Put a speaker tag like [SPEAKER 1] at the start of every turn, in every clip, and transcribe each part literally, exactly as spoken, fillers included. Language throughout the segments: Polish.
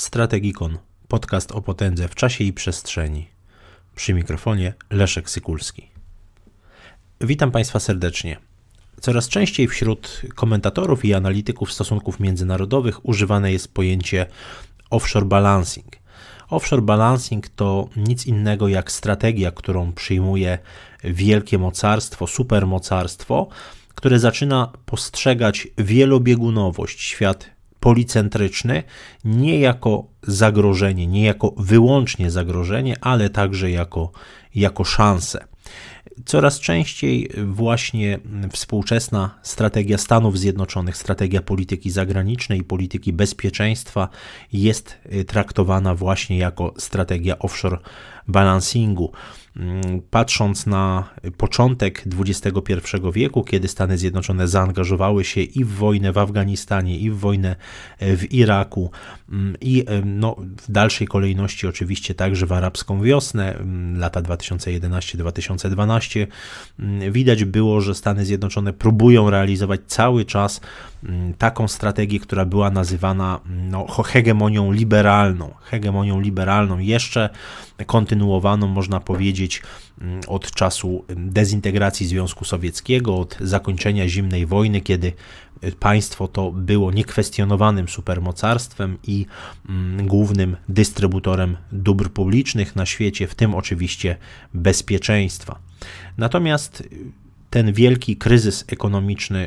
[SPEAKER 1] Strategikon, podcast o potędze w czasie i przestrzeni. Przy mikrofonie Leszek Sykulski. Witam Państwa serdecznie. Coraz częściej wśród komentatorów i analityków stosunków międzynarodowych używane jest pojęcie offshore balancing. Offshore balancing to nic innego jak strategia, którą przyjmuje wielkie mocarstwo, supermocarstwo, które zaczyna postrzegać wielobiegunowość, świat policentryczny nie jako zagrożenie, nie jako wyłącznie zagrożenie, ale także jako, jako szansę. Coraz częściej właśnie współczesna strategia Stanów Zjednoczonych, strategia polityki zagranicznej i polityki bezpieczeństwa jest traktowana właśnie jako strategia offshore balancingu. Patrząc na początek dwudziestego pierwszego wieku, kiedy Stany Zjednoczone zaangażowały się i w wojnę w Afganistanie, i w wojnę w Iraku, i no, w dalszej kolejności oczywiście także w arabską wiosnę, lata dwa tysiące jedenaście do dwa tysiące dwanaście, widać było, że Stany Zjednoczone próbują realizować cały czas taką strategię, która była nazywana no, hegemonią liberalną. Hegemonią liberalną, jeszcze kontynuowaną, można powiedzieć, od czasu dezintegracji Związku Sowieckiego, od zakończenia zimnej wojny, kiedy państwo to było niekwestionowanym supermocarstwem i głównym dystrybutorem dóbr publicznych na świecie, w tym oczywiście bezpieczeństwa. Natomiast ten wielki kryzys ekonomiczny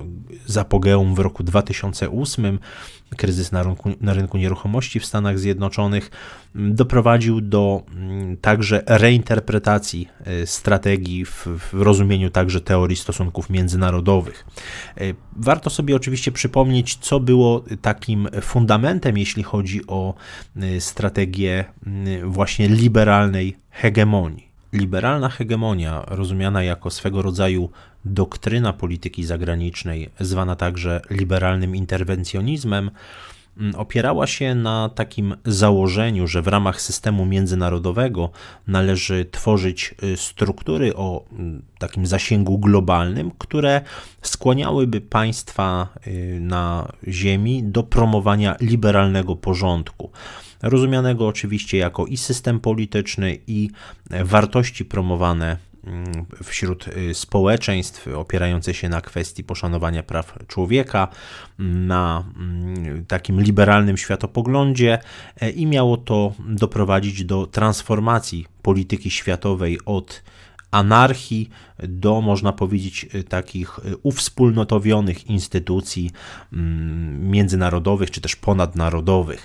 [SPEAKER 1] z apogeum w roku dwa tysiące ósmym, kryzys na rynku, na rynku nieruchomości w Stanach Zjednoczonych, doprowadził do także reinterpretacji strategii w, w rozumieniu także teorii stosunków międzynarodowych. Warto sobie oczywiście przypomnieć, co było takim fundamentem, jeśli chodzi o strategię właśnie liberalnej hegemonii. Liberalna hegemonia, rozumiana jako swego rodzaju doktryna polityki zagranicznej, zwana także liberalnym interwencjonizmem, opierała się na takim założeniu, że w ramach systemu międzynarodowego należy tworzyć struktury o takim zasięgu globalnym, które skłaniałyby państwa na ziemi do promowania liberalnego porządku. Rozumianego oczywiście jako i system polityczny, i wartości promowane wśród społeczeństw opierające się na kwestii poszanowania praw człowieka, na takim liberalnym światopoglądzie i miało to doprowadzić do transformacji polityki światowej od anarchii do, można powiedzieć, takich uwspólnotowionych instytucji międzynarodowych czy też ponadnarodowych.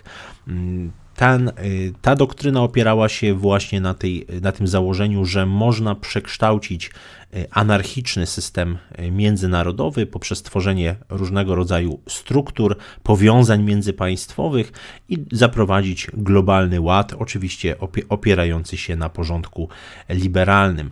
[SPEAKER 1] Ten, ta doktryna opierała się właśnie na, tej, na tym założeniu, że można przekształcić anarchiczny system międzynarodowy poprzez tworzenie różnego rodzaju struktur, powiązań międzypaństwowych i zaprowadzić globalny ład, oczywiście opierający się na porządku liberalnym.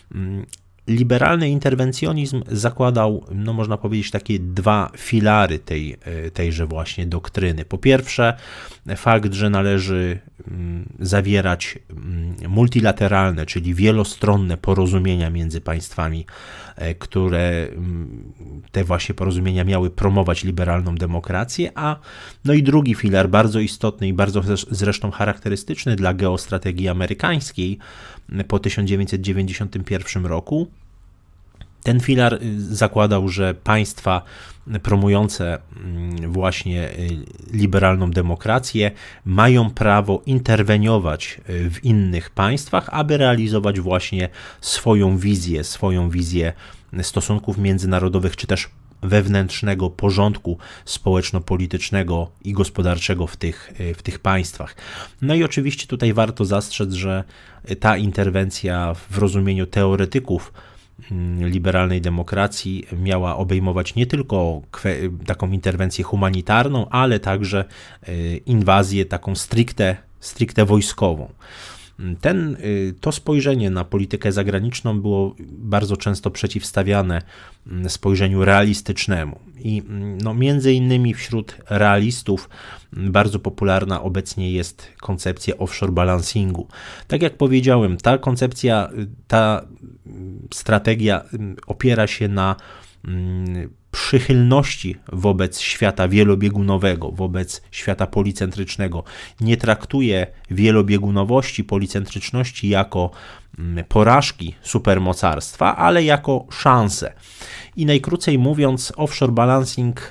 [SPEAKER 1] Liberalny interwencjonizm zakładał, no można powiedzieć, takie dwa filary tej, tejże właśnie doktryny. Po pierwsze, fakt, że należy zawierać multilateralne, czyli wielostronne porozumienia między państwami, które te właśnie porozumienia miały promować liberalną demokrację, a no i drugi filar, bardzo istotny i bardzo zresztą charakterystyczny dla geostrategii amerykańskiej po tysiąc dziewięćset dziewięćdziesiątym pierwszym roku. Ten filar zakładał, że państwa promujące właśnie liberalną demokrację mają prawo interweniować w innych państwach, aby realizować właśnie swoją wizję, swoją wizję stosunków międzynarodowych, czy też wewnętrznego porządku społeczno-politycznego i gospodarczego w tych, w tych państwach. No i oczywiście tutaj warto zastrzec, że ta interwencja w rozumieniu teoretyków liberalnej demokracji miała obejmować nie tylko taką interwencję humanitarną, ale także inwazję taką stricte, stricte wojskową. Ten, to spojrzenie na politykę zagraniczną było bardzo często przeciwstawiane spojrzeniu realistycznemu i no, między innymi wśród realistów bardzo popularna obecnie jest koncepcja offshore balancingu. Tak jak powiedziałem, ta koncepcja, ta strategia opiera się na przychylności wobec świata wielobiegunowego, wobec świata policentrycznego. Nie traktuje wielobiegunowości, policentryczności jako porażki supermocarstwa, ale jako szansę. I najkrócej mówiąc, offshore balancing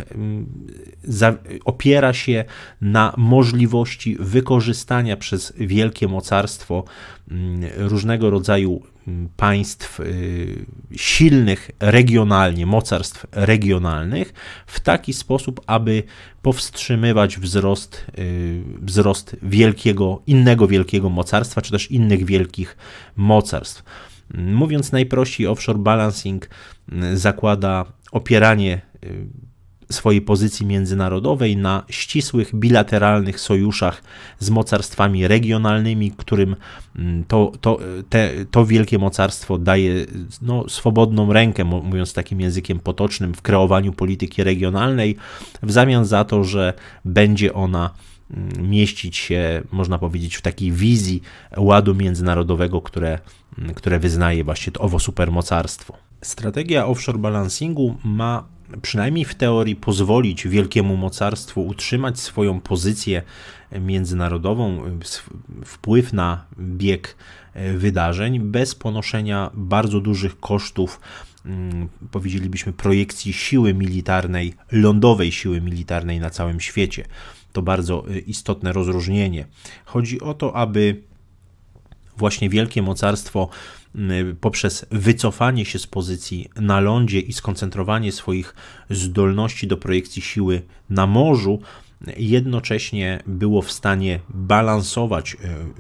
[SPEAKER 1] opiera się na możliwości wykorzystania przez wielkie mocarstwo różnego rodzaju państw silnych regionalnie, mocarstw regionalnych w taki sposób, aby powstrzymywać wzrost, wzrost wielkiego, innego wielkiego mocarstwa, czy też innych wielkich mocarstw. Mówiąc najprościej, offshore balancing zakłada opieranie swojej pozycji międzynarodowej na ścisłych, bilateralnych sojuszach z mocarstwami regionalnymi, którym to, to, te, to wielkie mocarstwo daje no, swobodną rękę, mówiąc takim językiem potocznym, w kreowaniu polityki regionalnej, w zamian za to, że będzie ona mieścić się, można powiedzieć, w takiej wizji ładu międzynarodowego, które, które wyznaje właśnie to owo supermocarstwo. Strategia offshore balancingu ma przynajmniej w teorii pozwolić wielkiemu mocarstwu utrzymać swoją pozycję międzynarodową, wpływ na bieg wydarzeń bez ponoszenia bardzo dużych kosztów, powiedzielibyśmy, projekcji siły militarnej, lądowej siły militarnej na całym świecie. To bardzo istotne rozróżnienie. Chodzi o to, aby właśnie wielkie mocarstwo poprzez wycofanie się z pozycji na lądzie i skoncentrowanie swoich zdolności do projekcji siły na morzu jednocześnie było w stanie balansować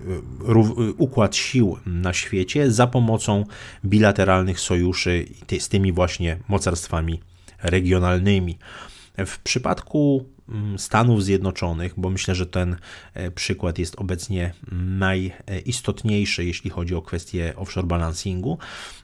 [SPEAKER 1] układ sił na świecie za pomocą bilateralnych sojuszy z tymi właśnie mocarstwami regionalnymi. W przypadku Stanów Zjednoczonych, bo myślę, że ten przykład jest obecnie najistotniejszy, jeśli chodzi o kwestię offshore balancingu,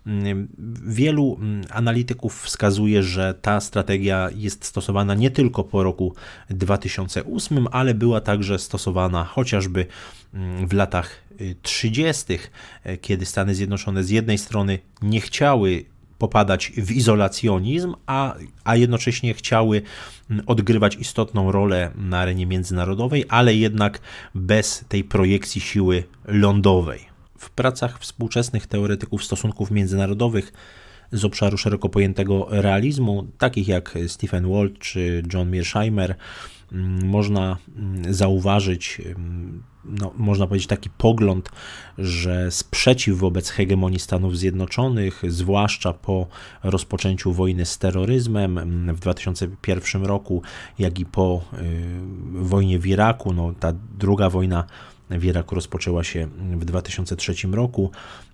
[SPEAKER 1] wielu analityków wskazuje, że ta strategia jest stosowana nie tylko po roku dwa tysiące ósmym, ale była także stosowana chociażby w latach trzydziestych, kiedy Stany Zjednoczone z jednej strony nie chciały popadać w izolacjonizm, a, a jednocześnie chciały odgrywać istotną rolę na arenie międzynarodowej, ale jednak bez tej projekcji siły lądowej. W pracach współczesnych teoretyków stosunków międzynarodowych z obszaru szeroko pojętego realizmu, takich jak Stephen Walt czy John Mearsheimer, można zauważyć, no, można powiedzieć, taki pogląd, że sprzeciw wobec hegemonii Stanów Zjednoczonych, zwłaszcza po rozpoczęciu wojny z terroryzmem w dwa tysiące pierwszym roku, jak i po y, wojnie w Iraku, no, ta druga wojna w Iraku rozpoczęła się w dwa tysiące trzecim roku,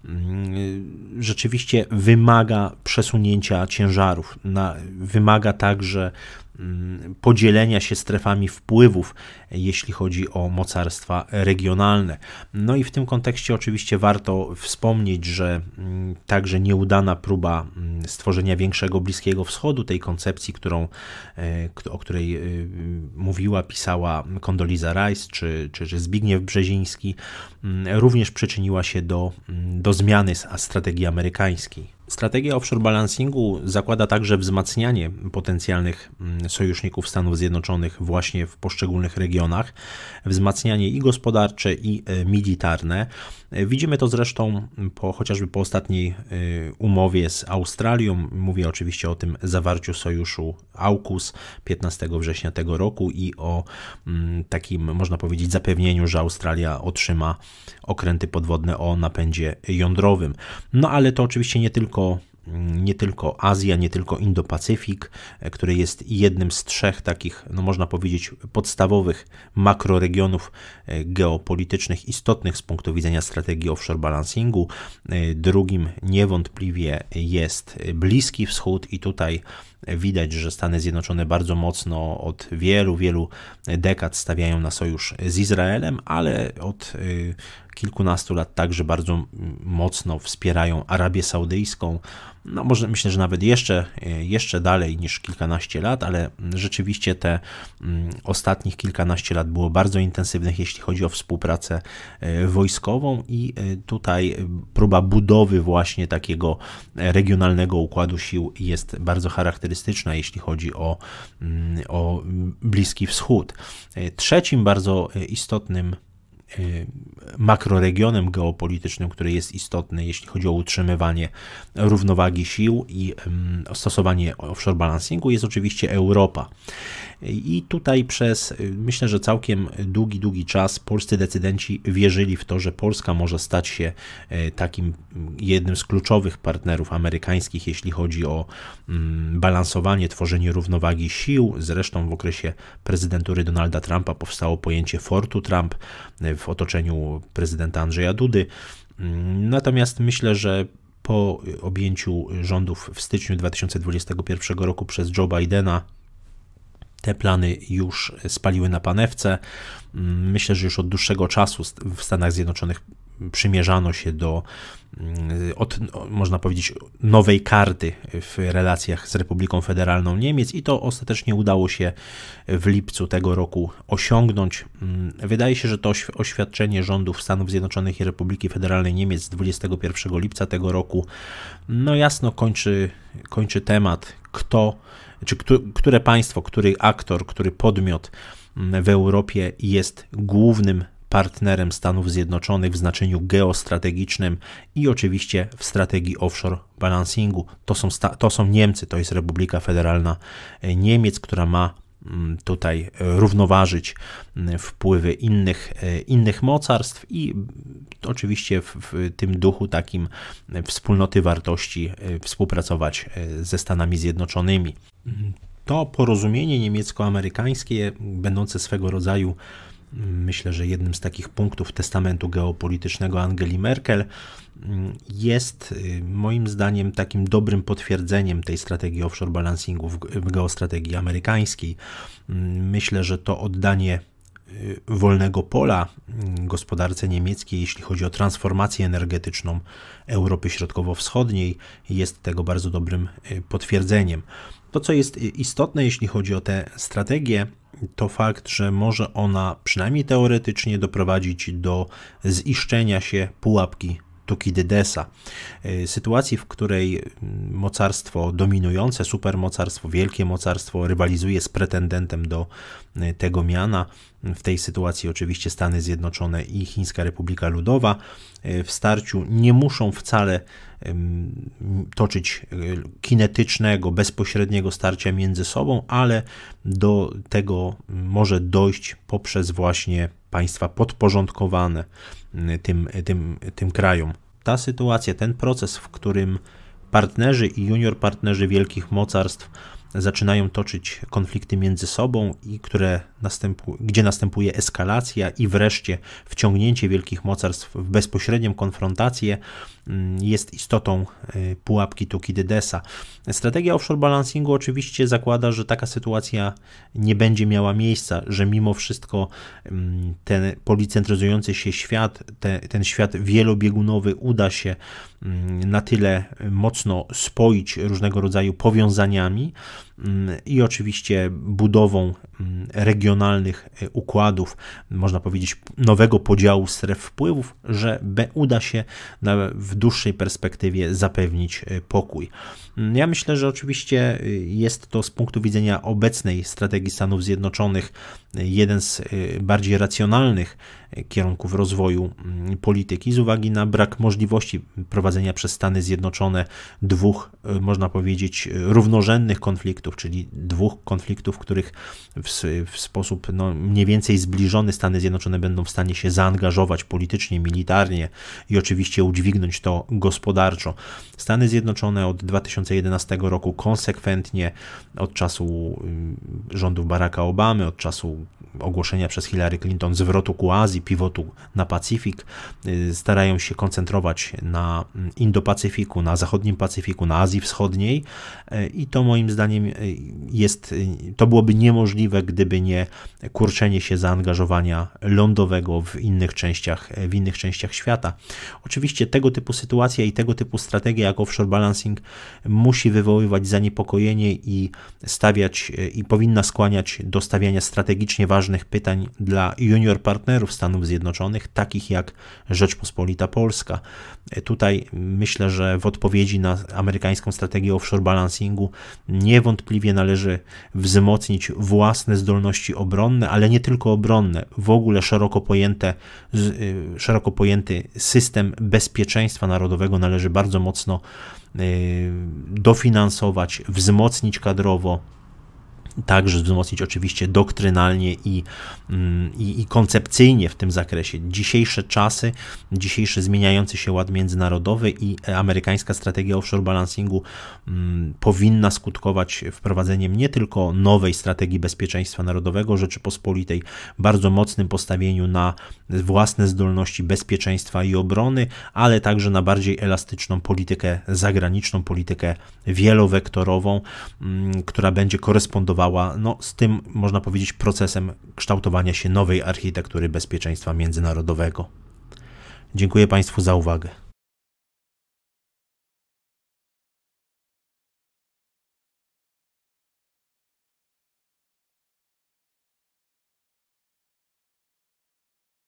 [SPEAKER 1] rzeczywiście wymaga przesunięcia ciężarów, na, wymaga także podzielenia się strefami wpływów, jeśli chodzi o mocarstwa regionalne. No i w tym kontekście oczywiście warto wspomnieć, że także nieudana próba stworzenia większego Bliskiego Wschodu, tej koncepcji, którą, o której mówiła, pisała Condoleezza Rice czy, czy, czy Zbigniew Brzeziński, również przyczyniła się do, do zmiany strategii amerykańskiej. Strategia offshore balancingu zakłada także wzmacnianie potencjalnych sojuszników Stanów Zjednoczonych właśnie w poszczególnych regionach, wzmacnianie i gospodarcze, i militarne. Widzimy to zresztą po, chociażby po ostatniej umowie z Australią. Mówię oczywiście o tym zawarciu sojuszu AUKUS piętnastego września tego roku i o takim, można powiedzieć, zapewnieniu, że Australia otrzyma okręty podwodne o napędzie jądrowym. No ale to oczywiście nie tylko nie tylko Azja, nie tylko Indo-Pacyfik, który jest jednym z trzech takich, no można powiedzieć, podstawowych makroregionów geopolitycznych istotnych z punktu widzenia strategii offshore balancingu. Drugim niewątpliwie jest Bliski Wschód i tutaj widać, że Stany Zjednoczone bardzo mocno od wielu, wielu dekad stawiają na sojusz z Izraelem, ale od kilkunastu lat także bardzo mocno wspierają Arabię Saudyjską. No może myślę, że nawet jeszcze, jeszcze dalej niż kilkanaście lat, ale rzeczywiście te ostatnich kilkanaście lat było bardzo intensywnych, jeśli chodzi o współpracę wojskową i tutaj próba budowy właśnie takiego regionalnego układu sił jest bardzo charakterystyczna charakterystyczna, jeśli chodzi o, o Bliski Wschód. Trzecim bardzo istotnym makroregionem geopolitycznym, który jest istotny, jeśli chodzi o utrzymywanie równowagi sił i stosowanie offshore balancingu, jest oczywiście Europa. I tutaj przez, myślę, że całkiem długi, długi czas polscy decydenci wierzyli w to, że Polska może stać się takim jednym z kluczowych partnerów amerykańskich, jeśli chodzi o balansowanie, tworzenie równowagi sił. Zresztą w okresie prezydentury Donalda Trumpa powstało pojęcie Fortu Trump w otoczeniu prezydenta Andrzeja Dudy. Natomiast myślę, że po objęciu rządów w styczniu dwa tysiące dwudziestego pierwszego roku przez Joe Bidena te plany już spaliły na panewce. Myślę, że już od dłuższego czasu w Stanach Zjednoczonych przymierzano się do, od, można powiedzieć, nowej karty w relacjach z Republiką Federalną Niemiec i to ostatecznie udało się w lipcu tego roku osiągnąć. Wydaje się, że to oświadczenie rządów Stanów Zjednoczonych i Republiki Federalnej Niemiec z dwudziestego pierwszego lipca tego roku no jasno kończy, kończy temat, kto, czy które państwo, który aktor, który podmiot w Europie jest głównym partnerem Stanów Zjednoczonych w znaczeniu geostrategicznym i oczywiście w strategii offshore balancingu. To są, to są Niemcy, to jest Republika Federalna Niemiec, która ma tutaj równoważyć wpływy innych, innych mocarstw i oczywiście w, w tym duchu takim wspólnoty wartości współpracować ze Stanami Zjednoczonymi. To porozumienie niemiecko-amerykańskie, będące swego rodzaju, myślę, że jednym z takich punktów testamentu geopolitycznego Angeli Merkel, jest moim zdaniem takim dobrym potwierdzeniem tej strategii offshore balancingu w, w geostrategii amerykańskiej. Myślę, że to oddanie wolnego pola gospodarce niemieckiej, jeśli chodzi o transformację energetyczną Europy Środkowo-Wschodniej, jest tego bardzo dobrym potwierdzeniem. To, co jest istotne, jeśli chodzi o tę strategię, to fakt, że może ona przynajmniej teoretycznie doprowadzić do ziszczenia się pułapki Tukidydesa. Sytuacji, w której mocarstwo dominujące, supermocarstwo, wielkie mocarstwo rywalizuje z pretendentem do tego miana. W tej sytuacji oczywiście Stany Zjednoczone i Chińska Republika Ludowa w starciu nie muszą wcale toczyć kinetycznego, bezpośredniego starcia między sobą, ale do tego może dojść poprzez właśnie państwa podporządkowane tym, tym, tym krajom. Ta sytuacja, ten proces, w którym partnerzy i junior partnerzy wielkich mocarstw zaczynają toczyć konflikty między sobą i które następu, gdzie następuje eskalacja i wreszcie wciągnięcie wielkich mocarstw w bezpośrednią konfrontację, jest istotą pułapki Tukidydesa. Strategia offshore balancingu oczywiście zakłada, że taka sytuacja nie będzie miała miejsca, że mimo wszystko ten policentryzujący się świat, te, ten świat wielobiegunowy uda się na tyle mocno spoić różnego rodzaju powiązaniami i oczywiście budową regionalnych układów, można powiedzieć nowego podziału stref wpływów, że uda się na, w dłuższej perspektywie zapewnić pokój. Ja myślę, że oczywiście jest to z punktu widzenia obecnej strategii Stanów Zjednoczonych jeden z bardziej racjonalnych kierunków rozwoju polityki z uwagi na brak możliwości prowadzenia przez Stany Zjednoczone dwóch, można powiedzieć, równorzędnych konfliktów, czyli dwóch konfliktów, w których w, w sposób no, mniej więcej zbliżony Stany Zjednoczone będą w stanie się zaangażować politycznie, militarnie i oczywiście udźwignąć to gospodarczo. Stany Zjednoczone od dwa tysiące jedenastego roku konsekwentnie, od czasu rządów Baracka Obamy, od czasu ogłoszenia przez Hillary Clinton zwrotu ku Azji, pivotu na Pacyfik, starają się koncentrować na Indo-Pacyfiku, na zachodnim Pacyfiku, na Azji Wschodniej i to moim zdaniem jest, to byłoby niemożliwe, gdyby nie kurczenie się zaangażowania lądowego w innych częściach, w innych częściach świata. Oczywiście tego typu sytuacja i tego typu strategia jak offshore balancing musi wywoływać zaniepokojenie i stawiać i powinna skłaniać do stawiania strategicznie ważnych ważnych pytań dla junior partnerów Stanów Zjednoczonych, takich jak Rzeczpospolita Polska. Tutaj myślę, że w odpowiedzi na amerykańską strategię offshore balancingu niewątpliwie należy wzmocnić własne zdolności obronne, ale nie tylko obronne, w ogóle szeroko pojęte, szeroko pojęty system bezpieczeństwa narodowego należy bardzo mocno dofinansować, wzmocnić kadrowo, także wzmocnić oczywiście doktrynalnie i, i, i koncepcyjnie w tym zakresie. Dzisiejsze czasy, dzisiejszy zmieniający się ład międzynarodowy i amerykańska strategia offshore balancingu um, powinna skutkować wprowadzeniem nie tylko nowej strategii bezpieczeństwa narodowego Rzeczypospolitej, bardzo mocnym postawieniu na własne zdolności bezpieczeństwa i obrony, ale także na bardziej elastyczną politykę zagraniczną, politykę wielowektorową, um, która będzie korespondowała no, z tym, można powiedzieć, procesem kształtowania się nowej architektury bezpieczeństwa międzynarodowego. Dziękuję Państwu za uwagę.